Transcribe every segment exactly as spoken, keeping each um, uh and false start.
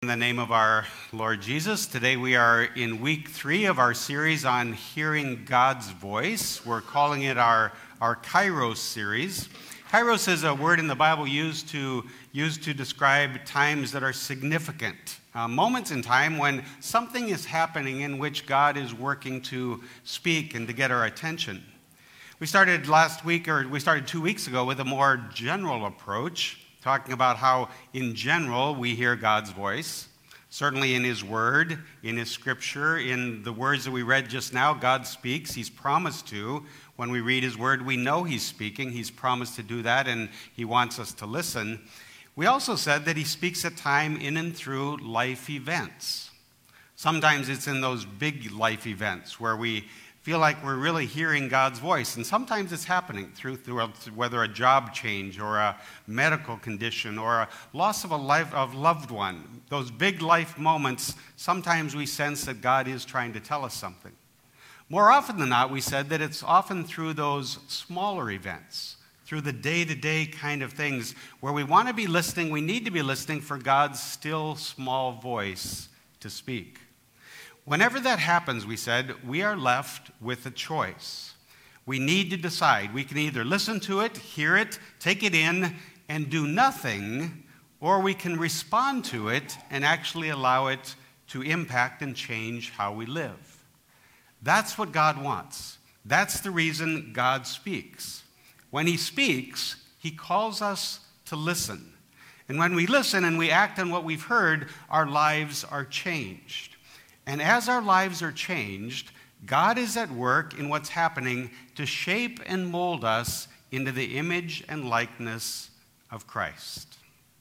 In the name of our Lord Jesus, today we are in week three of our series on hearing God's voice. We're calling it our, our Kairos series. Kairos is a word in the Bible used to, used to describe times that are significant, uh, moments in time when something is happening in which God is working to speak and to get our attention. We started last week, or we started two weeks ago, with a more general approach, talking about how, in general, we hear God's voice. Certainly in His Word, in His Scripture, in the words that we read just now, God speaks. He's promised to. When we read His Word, we know He's speaking. He's promised to do that, and He wants us to listen. We also said that He speaks at time in and through life events. Sometimes it's in those big life events where we feel like we're really hearing God's voice. And sometimes it's happening through, through whether a job change or a medical condition or a loss of a life of loved one. Those big life moments, sometimes we sense that God is trying to tell us something. More often than not, we said that it's often through those smaller events, through the day-to-day kind of things where we want to be listening, we need to be listening for God's still small voice to speak. Whenever that happens, we said, we are left with a choice. We need to decide. We can either listen to it, hear it, take it in, and do nothing, or we can respond to it and actually allow it to impact and change how we live. That's what God wants. That's the reason God speaks. When He speaks, He calls us to listen. And when we listen and we act on what we've heard, our lives are changed. And as our lives are changed, God is at work in what's happening to shape and mold us into the image and likeness of Christ.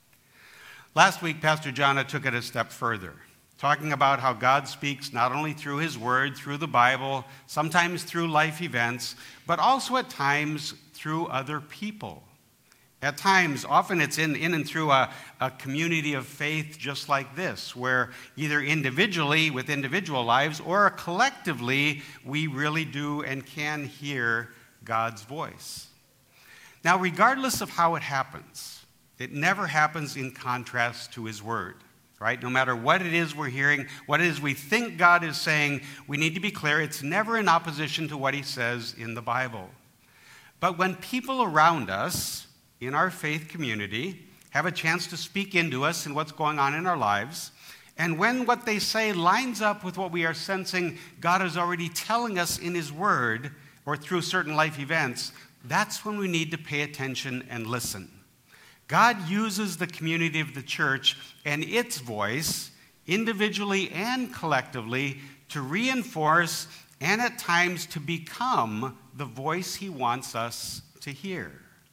Last week, Pastor Jana took it a step further, talking about how God speaks not only through His Word, through the Bible, sometimes through life events, but also at times through other people. At times, often it's in, in and through a, a community of faith just like this, where either individually with individual lives or collectively we really do and can hear God's voice. Now, regardless of how it happens, it never happens in contrast to His Word, right? No matter what it is we're hearing, what it is we think God is saying, we need to be clear, it's never in opposition to what He says in the Bible. But when people around us in our faith community have a chance to speak into us and what's going on in our lives, and when what they say lines up with what we are sensing God is already telling us in His Word or through certain life events, that's when we need to pay attention and listen. God uses the community of the church and its voice, individually and collectively, to reinforce and at times to become the voice He wants us to hear.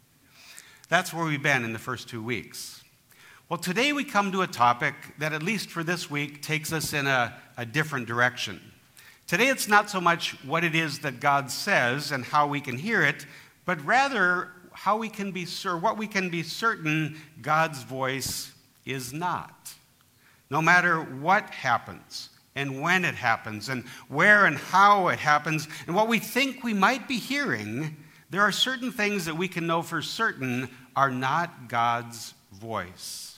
That's where we've been in the first two weeks. Well, today we come to a topic that, at least for this week, takes us in a, a different direction. Today it's not so much what it is that God says and how we can hear it, but rather how we can be sure, what we can be certain God's voice is not. No matter what happens and when it happens and where and how it happens and what we think we might be hearing, there are certain things that we can know for certain are not God's voice.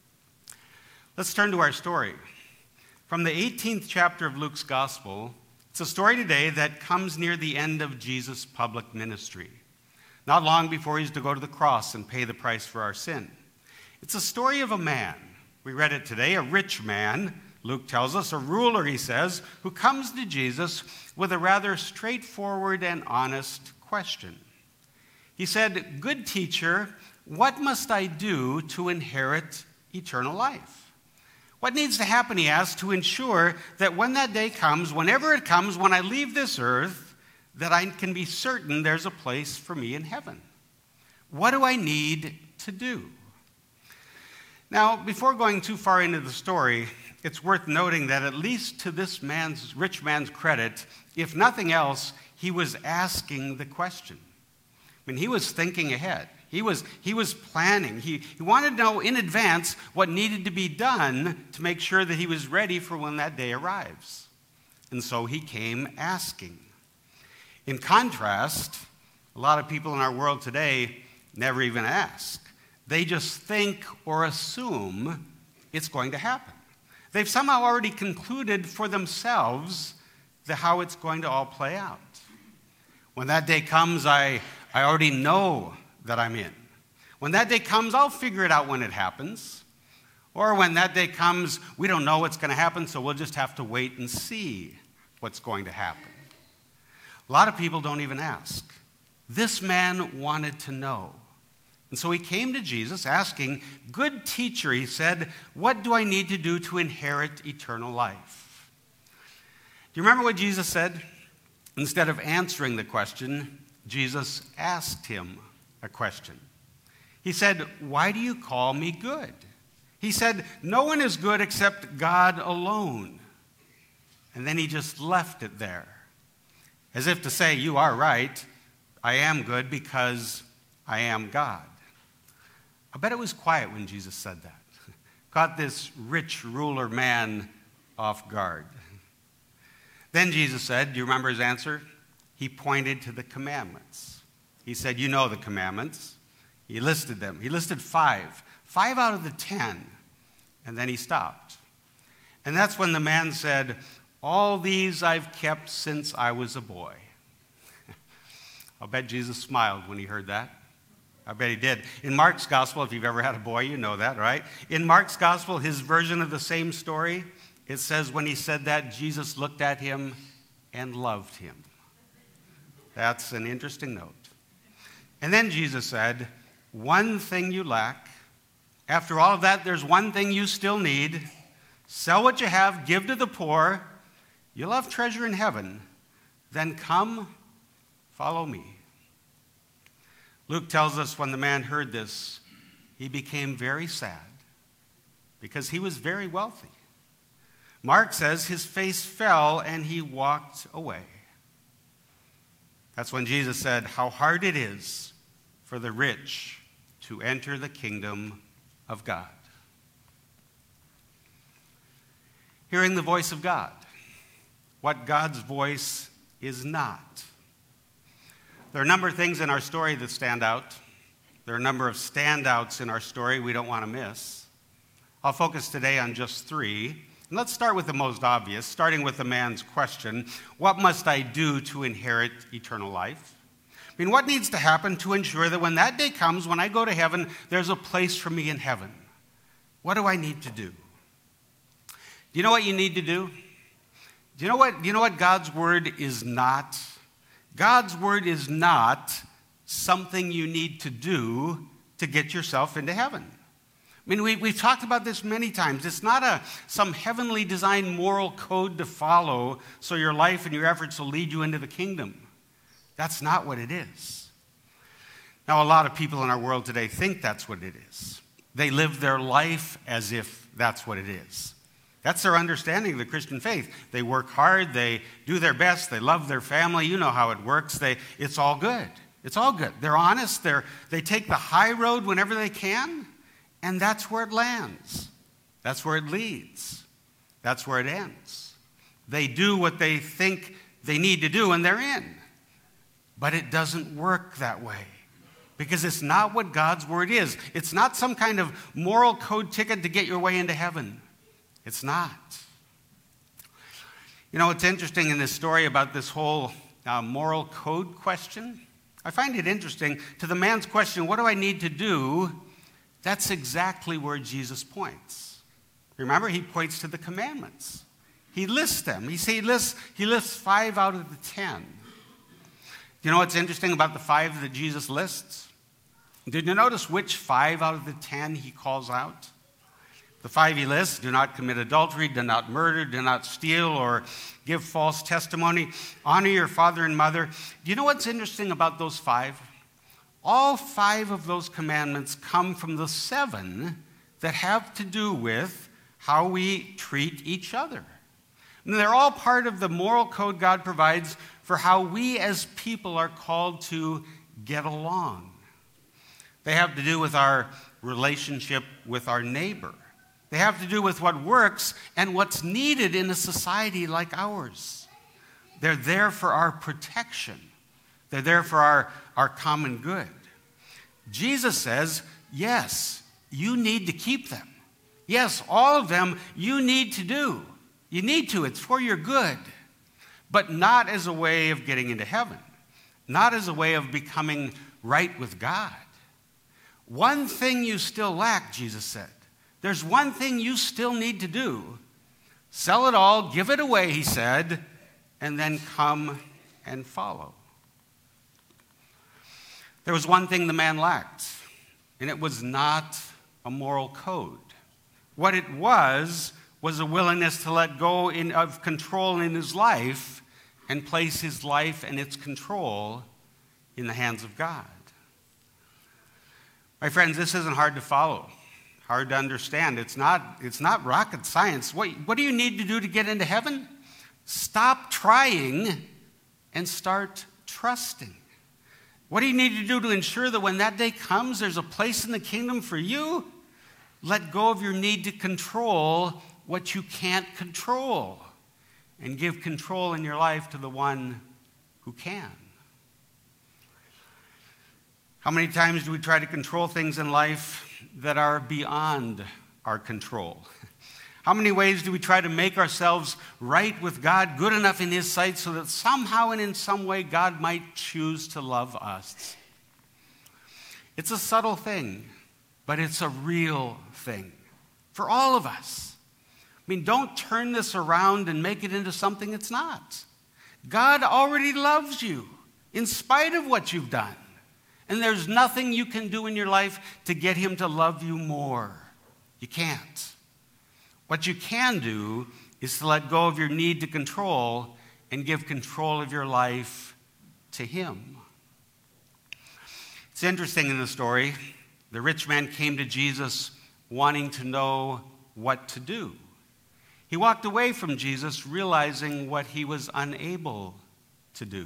Let's turn to our story. From the eighteenth chapter of Luke's Gospel, it's a story today that comes near the end of Jesus' public ministry, not long before He's to go to the cross and pay the price for our sin. It's a story of a man. We read it today, a rich man, Luke tells us, a ruler, he says, who comes to Jesus with a rather straightforward and honest question. He said, "Good teacher, what must I do to inherit eternal life?" What needs to happen, he asked, to ensure that when that day comes, whenever it comes, when I leave this earth, that I can be certain there's a place for me in heaven? What do I need to do? Now, before going too far into the story, it's worth noting that at least to this man's, rich man's credit, if nothing else, he was asking the question. I mean, he was thinking ahead. He was, he was planning. He, he wanted to know in advance what needed to be done to make sure that he was ready for when that day arrives. And so he came asking. In contrast, a lot of people in our world today never even ask. They just think or assume it's going to happen. They've somehow already concluded for themselves the how it's going to all play out. When that day comes, I, I already know that I'm in. When that day comes, I'll figure it out when it happens. Or when that day comes, we don't know what's going to happen, so we'll just have to wait and see what's going to happen. A lot of people don't even ask. This man wanted to know. And so he came to Jesus asking, "Good teacher," he said, "what do I need to do to inherit eternal life?" Do you remember what Jesus said? Instead of answering the question, Jesus asked him a question. He said, "Why do you call me good?" He said, "No one is good except God alone." And then he just left it there, as if to say, "You are right. I am good because I am God." I bet it was quiet when Jesus said that. Caught this rich ruler man off guard. Then Jesus said, do you remember his answer? He pointed to the commandments. He said, "You know the commandments." He listed them. He listed five. Five out of the ten. And then he stopped. And that's when the man said, "All these I've kept since I was a boy." I'll bet Jesus smiled when he heard that. I bet he did. In Mark's gospel, if you've ever had a boy, you know that, right? In Mark's gospel, his version of the same story, it says when he said that, Jesus looked at him and loved him. That's an interesting note. And then Jesus said, "One thing you lack. After all of that, there's one thing you still need. Sell what you have, give to the poor. You'll have treasure in heaven. Then come, follow me." Luke tells us when the man heard this, he became very sad because he was very wealthy. Mark says his face fell and he walked away. That's when Jesus said, "How hard it is for the rich to enter the kingdom of God." Hearing the voice of God, what God's voice is not. There are a number of things in our story that stand out. There are a number of standouts in our story we don't want to miss. I'll focus today on just three. And let's start with the most obvious, starting with the man's question, what must I do to inherit eternal life? I mean, what needs to happen to ensure that when that day comes, when I go to heaven, there's a place for me in heaven? What do I need to do? Do you know what you need to do? Do you know what, do you know what God's word is not? God's word is not something you need to do to get yourself into heaven. I mean, we, we've talked about this many times. It's not a some heavenly designed moral code to follow so your life and your efforts will lead you into the kingdom. That's not what it is. Now, a lot of people in our world today think that's what it is. They live their life as if that's what it is. That's their understanding of the Christian faith. They work hard, they do their best, they love their family. You know how it works. They, it's all good. It's all good. They're honest. They're, they take the high road whenever they can, and that's where it lands. That's where it leads. That's where it ends. They do what they think they need to do, and they're in. But it doesn't work that way. Because it's not what God's word is. It's not some kind of moral code ticket to get your way into heaven. It's not. You know, it's interesting in this story about this whole uh, moral code question. I find it interesting. To the man's question, what do I need to do? That's exactly where Jesus points. Remember, he points to the commandments. He lists them. He, he, lists, he lists five out of the ten. You know what's interesting about the five that Jesus lists? Did you notice which five out of the ten he calls out? The five he lists: do not commit adultery, do not murder, do not steal or give false testimony, honor your father and mother. Do you know what's interesting about those five? All five of those commandments come from the seven that have to do with how we treat each other. And they're all part of the moral code God provides for how we as people are called to get along. They have to do with our relationship with our neighbor. They have to do with what works and what's needed in a society like ours. They're there for our protection. They're there for our, our common good. Jesus says, yes, you need to keep them. Yes, all of them you need to do. You need to. It's for your good. But not as a way of getting into heaven. Not as a way of becoming right with God. One thing you still lack, Jesus said. There's one thing you still need to do. Sell it all, give it away, he said, and then come and follow. There was one thing the man lacked, and it was not a moral code. What it was, was a willingness to let go in, of control in his life and place his life and its control in the hands of God. My friends, this isn't hard to follow, hard to understand. It's not, it's not rocket science. What, what do you need to do to get into heaven? Stop trying and start trusting. What do you need to do to ensure that when that day comes, there's a place in the kingdom for you? Let go of your need to control what you can't control and give control in your life to the one who can. How many times do we try to control things in life that are beyond our control? How many ways do we try to make ourselves right with God, good enough in his sight, so that somehow and in some way God might choose to love us? It's a subtle thing, but it's a real thing for all of us. I mean, don't turn this around and make it into something it's not. God already loves you in spite of what you've done. And there's nothing you can do in your life to get him to love you more. You can't. What you can do is to let go of your need to control and give control of your life to him. It's interesting in the story, the rich man came to Jesus wanting to know what to do. He walked away from Jesus realizing what he was unable to do.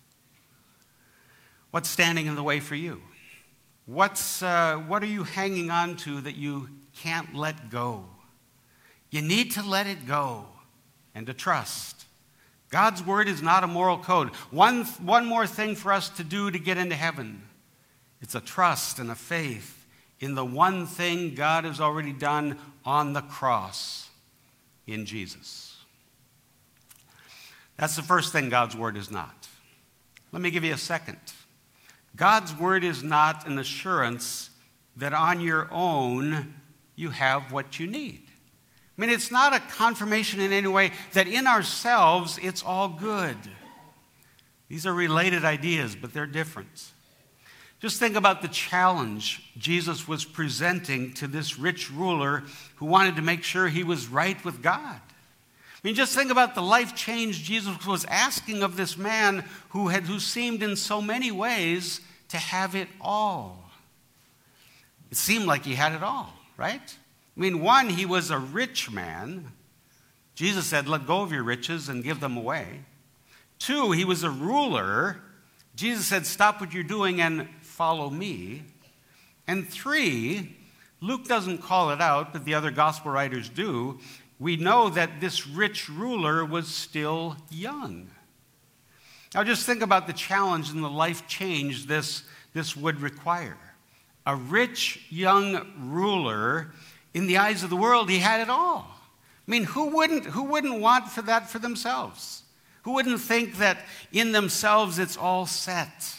What's standing in the way for you? What's, uh, what are you hanging on to that you can't let go? You need to let it go and to trust. God's word is not a moral code. One, one more thing for us to do to get into heaven. It's a trust and a faith in the one thing God has already done on the cross in Jesus. That's the first thing God's word is not. Let me give you a second. God's word is not an assurance that on your own you have what you need. I mean, it's not a confirmation in any way that in ourselves it's all good. These are related ideas, but they're different. Just think about the challenge Jesus was presenting to this rich ruler who wanted to make sure he was right with God. I mean, just think about the life change Jesus was asking of this man who had, who seemed in so many ways to have it all. It seemed like he had it all, right? I mean, one, he was a rich man. Jesus said, let go of your riches and give them away. Two, he was a ruler. Jesus said, stop what you're doing and follow me. And three, Luke doesn't call it out, but the other gospel writers do. We know that this rich ruler was still young. Now just think about the challenge and the life change this, this would require. A rich young ruler, in the eyes of the world, he had it all. I mean, who wouldn't, who wouldn't want for that for themselves? Who wouldn't think that in themselves it's all set?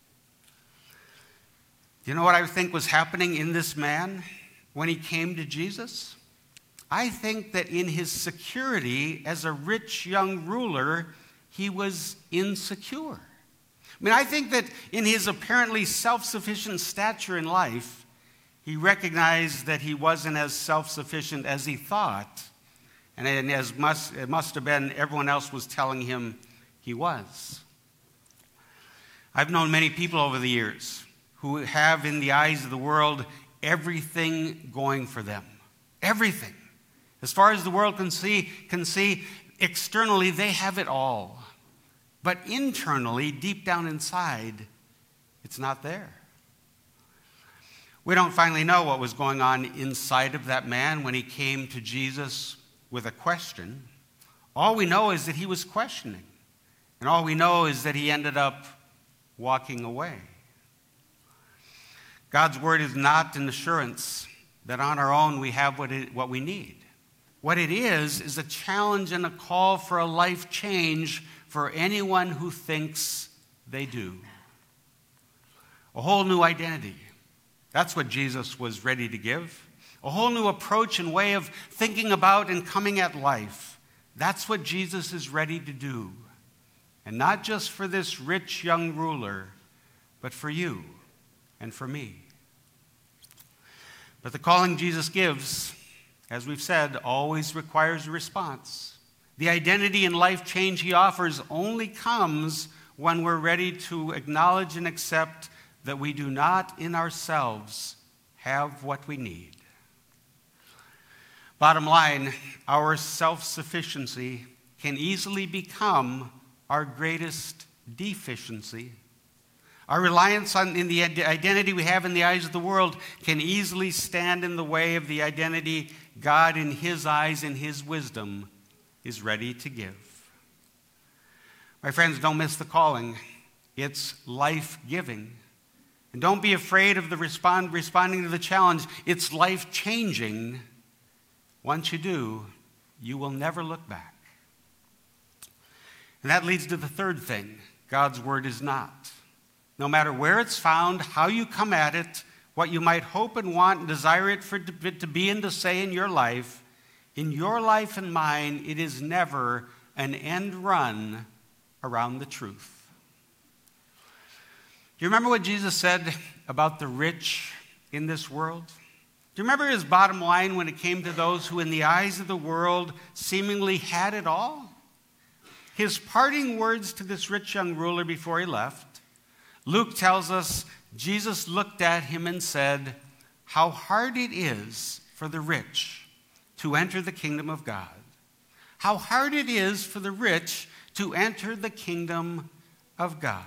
You know what I think was happening in this man when he came to Jesus? I think that in his security as a rich young ruler, he was insecure. I mean, I think that in his apparently self-sufficient stature in life, he recognized that he wasn't as self-sufficient as he thought, and as must, it must have been everyone else was telling him he was. I've known many people over the years who have, in the eyes of the world, everything going for them. Everything. As far as the world can see, can see, externally, they have it all. But internally, deep down inside, it's not there. We don't finally know what was going on inside of that man when he came to Jesus with a question. All we know is that he was questioning. And all we know is that he ended up walking away. God's word is not an assurance that on our own we have what, it, what we need. What it is, is a challenge and a call for a life change for anyone who thinks they do. A whole new identity. That's what Jesus was ready to give. A whole new approach and way of thinking about and coming at life. That's what Jesus is ready to do. And not just for this rich young ruler, but for you and for me. But the calling Jesus gives, as we've said, always requires a response. The identity and life change he offers only comes when we're ready to acknowledge and accept that we do not in ourselves have what we need. Bottom line, our self-sufficiency can easily become our greatest deficiency. Our reliance on in the identity we have in the eyes of the world can easily stand in the way of the identity God in his eyes and his wisdom is ready to give. My friends, don't miss the calling. It's life-giving. And don't be afraid of the respond, responding to the challenge. It's life-changing. Once you do, you will never look back. And that leads to the third thing. God's word is not. No matter where it's found, how you come at it, what you might hope and want and desire it for it to be and to say in your life, in your life and mine, it is never an end run around the truth. Do you remember what Jesus said about the rich in this world? Do you remember his bottom line when it came to those who in the eyes of the world seemingly had it all? His parting words to this rich young ruler before he left, Luke tells us Jesus looked at him and said, "How hard it is for the rich to enter the kingdom of God. How hard it is for the rich to enter the kingdom of God."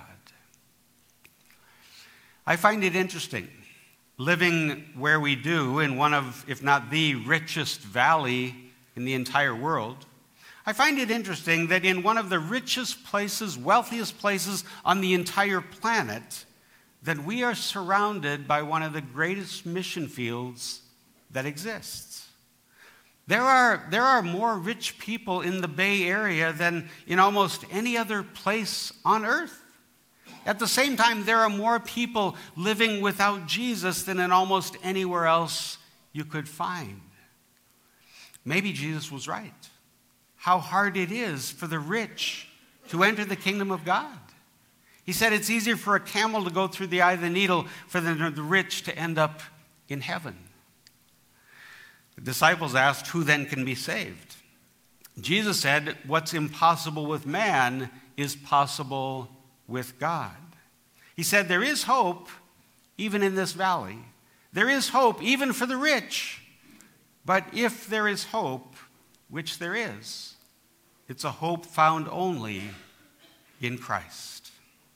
I find it interesting, living where we do in one of, if not the richest valley in the entire world. I find it interesting that in one of the richest places, wealthiest places on the entire planet, that we are surrounded by one of the greatest mission fields that exists. There are, there are more rich people in the Bay Area than in almost any other place on earth. At the same time, there are more people living without Jesus than in almost anywhere else you could find. Maybe Jesus was right. How hard it is for the rich to enter the kingdom of God. He said it's easier for a camel to go through the eye of the needle for the, the rich to end up in heaven. The disciples asked, who then can be saved? Jesus said, what's impossible with man is possible with God. He said there is hope even in this valley. There is hope even for the rich. But if there is hope, which there is, it's a hope found only in Christ.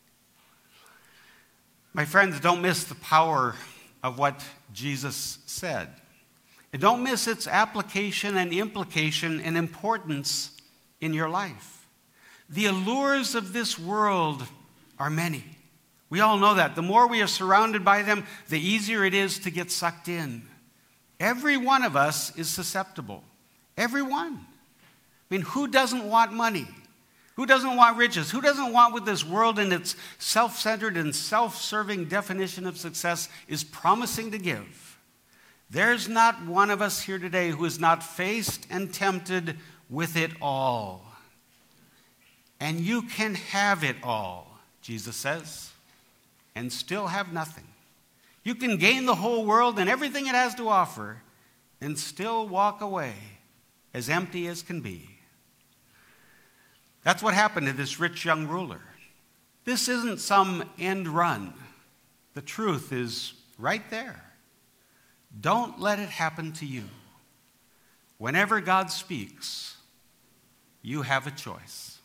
My friends, don't miss the power of what Jesus said. And don't miss its application and implication and importance in your life. The allures of this world are many. We all know that. The more we are surrounded by them, the easier it is to get sucked in. Every one of us is susceptible. Everyone. I mean, who doesn't want money? Who doesn't want riches? Who doesn't want what this world in its self-centered and self-serving definition of success is promising to give? There's not one of us here today who is not faced and tempted with it all. And you can have it all, Jesus says, and still have nothing. You can gain the whole world and everything it has to offer and still walk away as empty as can be. That's what happened to this rich young ruler. This isn't some end run. The truth is right there. Don't let it happen to you. Whenever God speaks, you have a choice.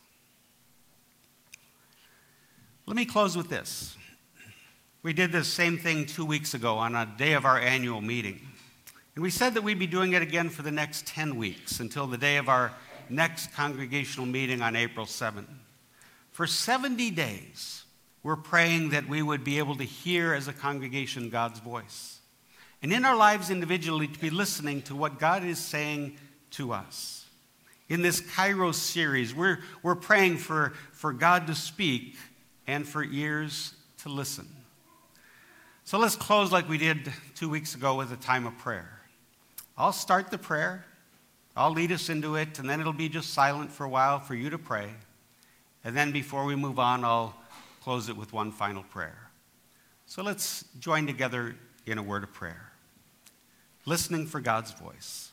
Let me close with this. We did this same thing two weeks ago on a day of our annual meeting. And we said that we'd be doing it again for the next ten weeks until the day of our next congregational meeting on April seventh. For seventy days, we're praying that we would be able to hear as a congregation God's voice. and in our lives individually to be listening to what God is saying to us. In this Kairos series, we're, we're praying for, for God to speak and for ears to listen. So let's close like we did two weeks ago with a time of prayer. I'll start the prayer, I'll lead us into it, and then it'll be just silent for a while for you to pray. And then before we move on, I'll close it with one final prayer. So let's join together in a word of prayer. Listening for God's voice.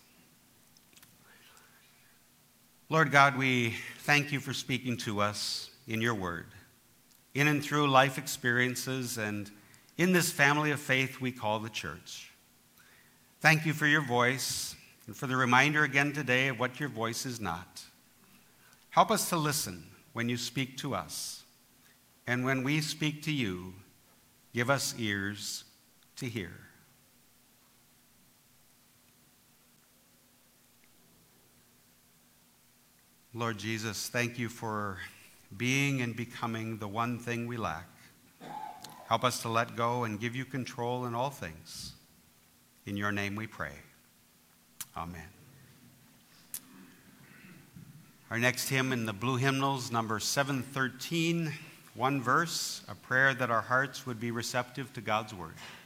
Lord God, we thank you for speaking to us in your word, in and through life experiences, and in this family of faith we call the church. Thank you for your voice and for the reminder again today of what your voice is not. Help us to listen when you speak to us, and when we speak to you, give us ears to hear. Lord Jesus, thank you for being and becoming the one thing we lack. Help us to let go and give you control in all things. In your name we pray. Amen. Our next hymn in the blue hymnals, number seven thirteen, one verse, a prayer that our hearts would be receptive to God's word.